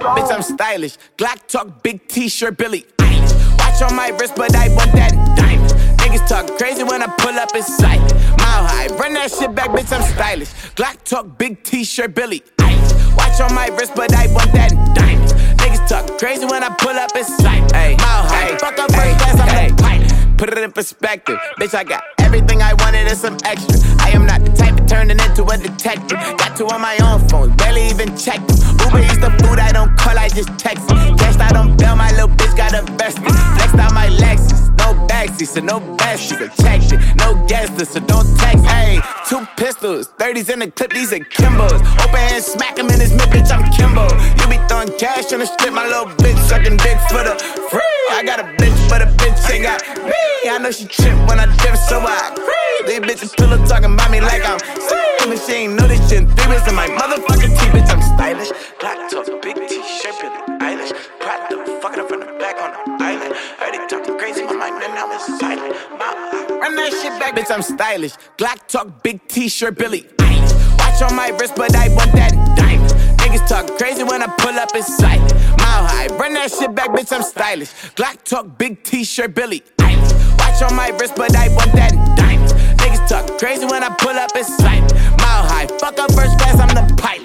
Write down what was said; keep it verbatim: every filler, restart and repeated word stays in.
Bitch, I'm stylish. Glock talk, big t-shirt, Billy Eilish. Watch on my wrist, but I want that diamond. Niggas talk crazy when I pull up in sight. Mile high, run that shit back, bitch, I'm stylish. Glock talk, big t-shirt, Billy Eilish. Watch on my wrist, but I want that diamond. Niggas talk crazy when I pull up in sight. Mile high, fuck up first class, I'm the pilot. Put it in perspective, bitch, I got everything I wanted and some extra. I am not the type of turning into a detective. Got two on my own phone, barely even checked them. Uber Eats the food, I don't call, I just text them. Cashed out on bail, my little bitch got invested. Flexed out my Lexus, no backseat, so no besties. I checked it, no guesses, so don't text. Hey, two pistols, thirties in the clip, these are Kimbos. Open hand, smack him in his mid, bitch, I'm Kimbo. You be throwing cash on the strip, my little bitch sucking dick for the free. I got a bitch, but a bitch ain't got me. I know she trip when I drift, so I agree. These bitches pillow talking about me like I'm sick. And she ain't know this shit in three weeks in my motherfucking teeth, bitch, I'm stylish. Black top, big t-shirt, Billie Eilish. Proud to fuck it up from the back on the island. Heard they talking crazy, my mind, and now it's silent. Run that shit back, bitch, I'm stylish. Glock talk, big t-shirt, Billie Eilish. Watch on my wrist, but I want that diamond. Niggas talk crazy when I pull up in sight. Mile high, run that shit back, bitch, I'm stylish. Glock talk, big t-shirt, Billie Eilish. Watch on my wrist, but I want that diamond. Niggas talk crazy when I pull up in sight. Mile high, fuck up first class, I'm the pilot.